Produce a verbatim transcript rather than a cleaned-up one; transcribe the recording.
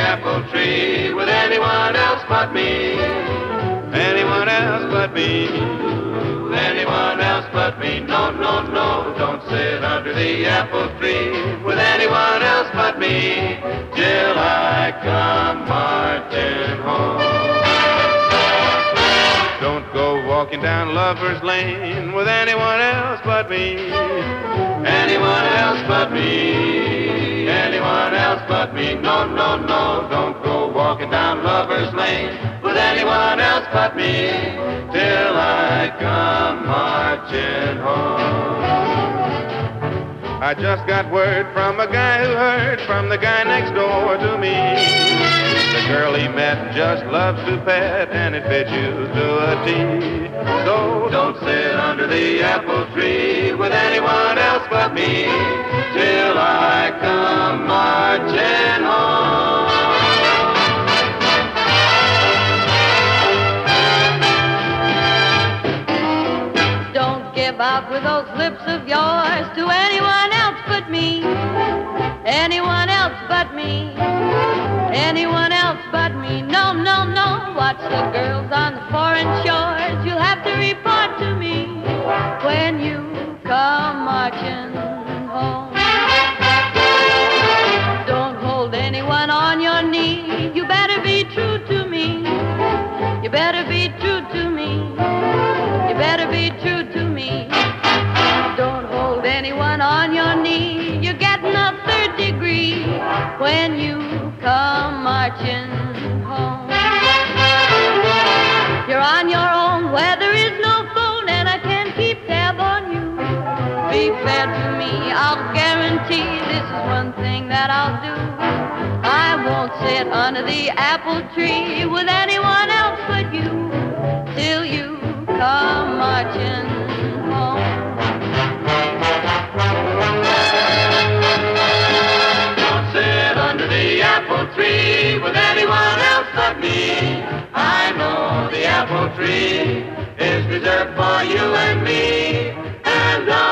apple tree with anyone else but me. Anyone else but me. Anyone else but me. No, no, no, don't sit under the apple tree with anyone else but me till I come marching home. Don't go walking down Lover's Lane with anyone else but me. Anyone else but me. Anyone else but me. No, no, no, don't go walking down Lover's Lane with anyone else but me till I come marching home. I just got word from a guy who heard from the guy next door to me. The girl he met just loves to pet, and it fits you to a T. So don't sit under the apple tree with anyone else but me till I come marching home. Don't give out with those lips of yours to anyone else but me. Anyone else but me. Anyone else but me. No, no, no. Watch the girls on the foreign shores. You'll have to report to me when you come marching home. Don't hold anyone on your knee. You better be true to me. You better be true to me. You better be true to me. Don't hold anyone on your knee. You're getting a third degree when you come marching home. You're on your own where there is no phone, and I can't keep tab on you. Be fair to me, I'll guarantee this is one thing that I'll do. I won't sit under the apple tree with anyone else but you till you come marching home. Don't sit under the apple tree with anyone else but me. I know the apple tree is reserved for you and me, and I